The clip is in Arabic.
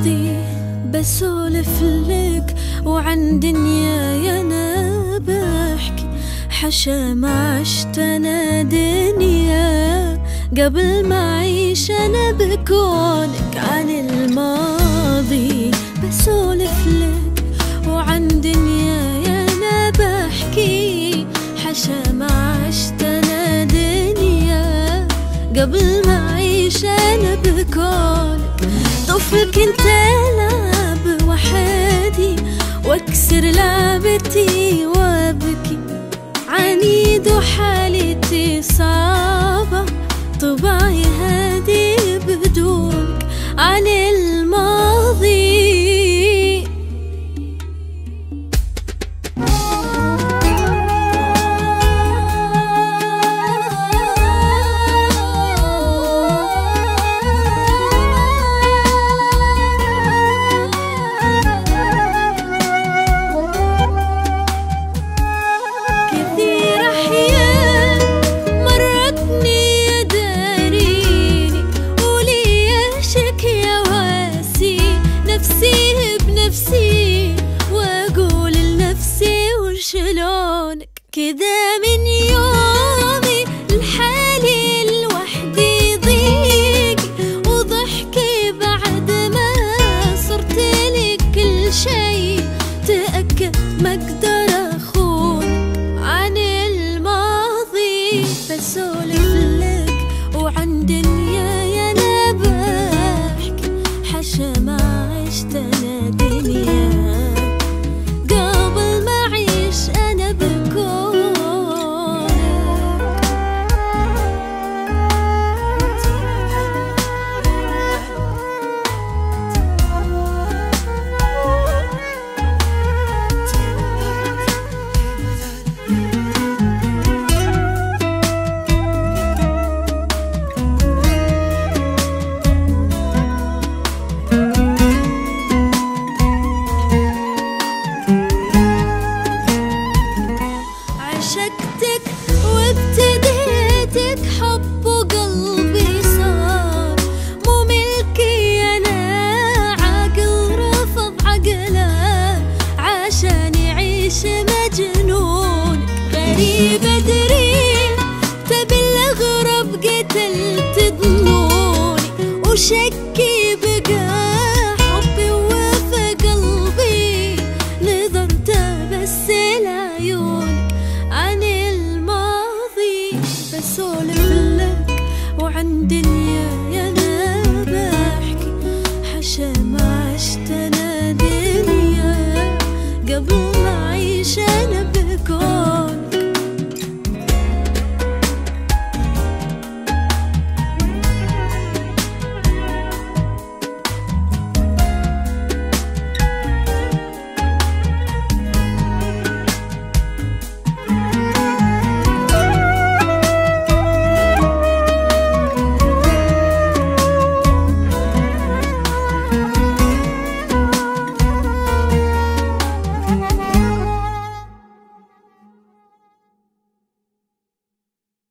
الماضي بسولف لك وعن دنياي انا بحكي، حشا ما عشت انا دنيا قبل ما اعيش انا بكونك. عن الماضي بسولف لك وعن دنياي انا بحكي، حشا ما عشت انا دنيا قبل ما اعيش انا بكونك. طفل كنت العب وحدي واكسر لعبتي وابكي، عنيد وحالتي صعبة طبعي هادي بدونك. عن الماضي واقول لنفسي وشلونك كذا من يومي لحالي لوحدي ضيقي وضحكي بعد ما صرت لك كل شي. تأكد ما اقدر اخونك. عن الماضي بسولف لك وعن دنياي انا بحكي، حشا ما عشت انا دنيا قبل ما اعيش انا بكونك. عشقتك وابتديتك حب وقلبي صار مو ملكي انا، عاقل رفض عقله عشان يعيش مجنون. غريب ادري تبي الاغرب قتلت ظنوني وشكي